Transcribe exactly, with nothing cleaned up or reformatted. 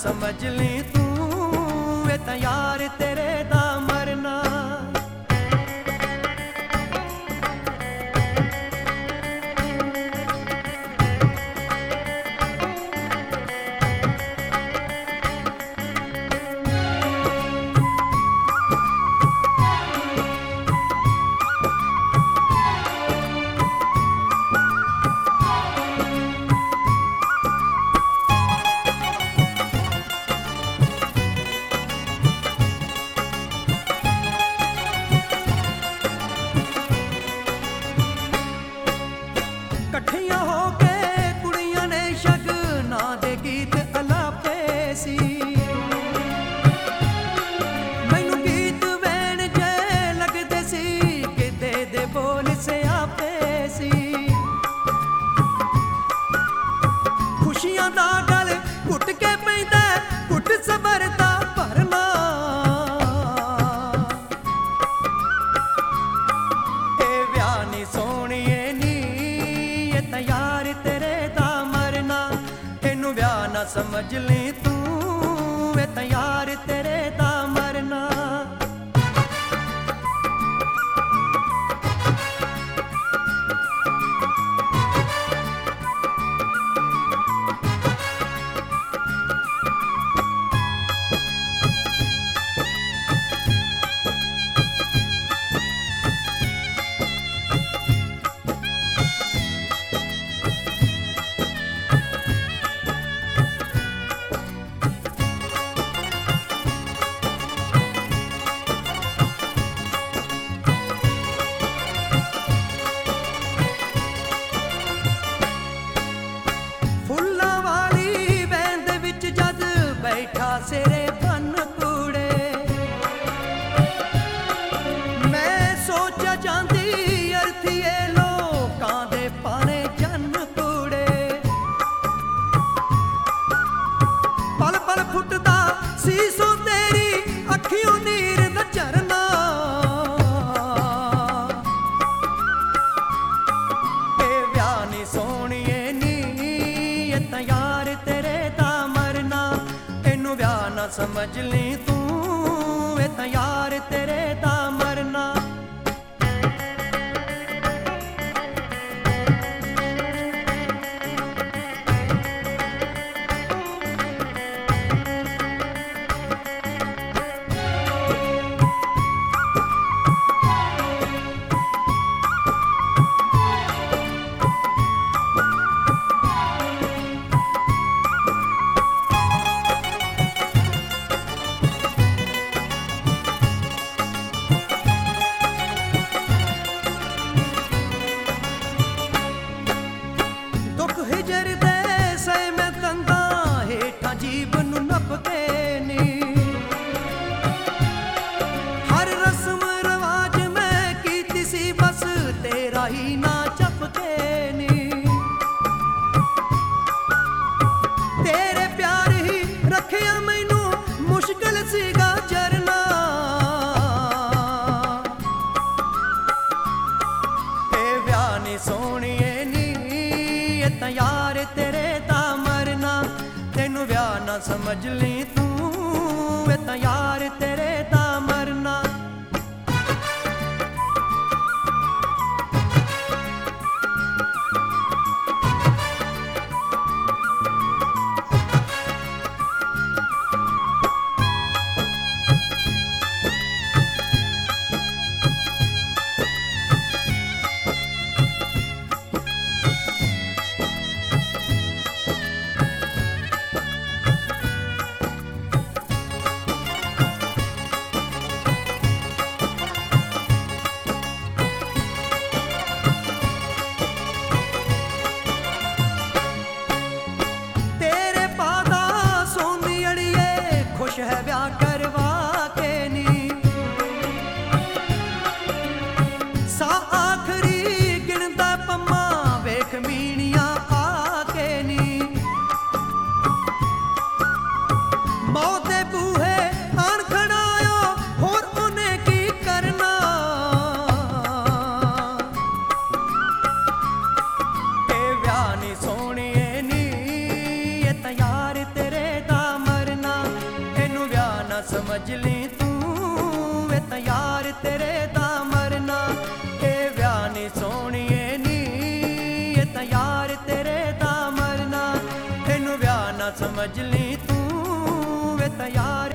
समझ ली तू वे तां यार तेरे दा मरना। ਇਕੱਠੀਆਂ ਹੋ ਕੇ ਕੁੜੀਆਂ ਨੇ ਸ਼ਗਨਾਂ ਦੇ ਗੀਤ ਅਲਾਪੇ ਸੀ। ਮੈਨੂੰ ਗੀਤ ਵੈਣ ਜੇ ਲੱਗਦੇ ਸੀ, ਕਿਤੇ ਦੇ ਬੋਲ ਸਿਆਪੇ ਸੀ। ਖੁਸ਼ੀਆਂ ਦਾ ਗਲ ਘੁੱਟ ਕੇ ਪੈਂਦਾ, ਘੁੱਟ ਸਬਰ ਦਾ ਭਰਨਾ। ਇਹ ਵਿਆਹ ਨੀ ਸੋਹਣੀਏ ਨੀ यार तेरे दा मरना। इनू ब्याह ना समझ ली तू वे तां यार तेरे दा मरना। ਸਿਰੇ ਬੰਨ ਕੂੜੇ ਮੈਂ ਸੋਚਿਆ ਜਾਂਦੀ ਅਰਥੀਏ ਲੋਕਾਂ ਦੇ ਪਾਣੇ ਜਨ ਕੂੜੇ। ਪਲ ਪਲ ਫੁੱਟਦਾ ਸੀਸੋ ਤੇਰੀ ਅੱਖੀਓਂ ਨੀਰ ਦਾ ਝਰਨਾ। ਇਹ ਵਿਆਹ ਨੀ ਸੋਹਣੀਏ ਨੀ ਇਹ ਤਾਂ ਯਾਰ ਤੇਰੇ ਦਾ ਮਰਨਾ। ਵਿਆਹ ਨਾ ਸਮਝ ਲੀ ਤੂੰ ਵੇ ਤਾਂ ਯਾਰ ਤੇਰੇ ਦਾ ਮਰਨਾ। ਹਿਜਰ ਦੇ ਸਹਿ ਮੈਂ ਕੰਧਾਂ ਹੇਠਾਂ ਜੀਵ ਨੂੰ ਨੱਪਦੇ ਨੀ। ਹਰ ਰਸਮ ਰਵਾਜ ਮੈਂ ਕੀਤੀ ਸੀ, ਬਸ ਤੇਰਾ ਹੀ ਨਾ ਚੱਪਦੇ ਨੀ। ਤੇਰੇ ਪਿਆਰ ਹੀ ਰੱਖਿਆ ਮੈਨੂੰ, ਮੁਸ਼ਕਿਲ ਸੀਗਾ ਚਰਨਾ। ਇਹ ਵਿਆਹ ਨੀ ਸੋਹਣੀਏ ਤਾਂ ਯਾਰ ਤੇਰੇ ਦਾ ਮਰਨਾ। ਤੈਨੂੰ ਵਿਆਹ ਨਾ ਸਮਝ ਲੀ ਤੂੰ ਵੇ ਤਾਂ ਯਾਰ ਤੇਰੇ ਦਾ ਮਰਨਾ। ਸਮਝ ਲਈ ਤੂੰ ਵੇ ਤਾਂ ਯਾਰ ਤੇਰੇ ਦਾ ਮਰਨਾ। ਇਹ ਵਿਆਹ ਨੀ ਸੋਹਣੀਏ ਨੀ, ਇਹ ਤਾਂ ਯਾਰ ਤੇਰੇ ਦਾ ਮਰਨਾ। ਇਹਨੂੰ ਵਿਆਹ ਨਾ ਸਮਝ ਲਈ ਤੂੰ ਵੇ ਤਾਂ ਯਾਰ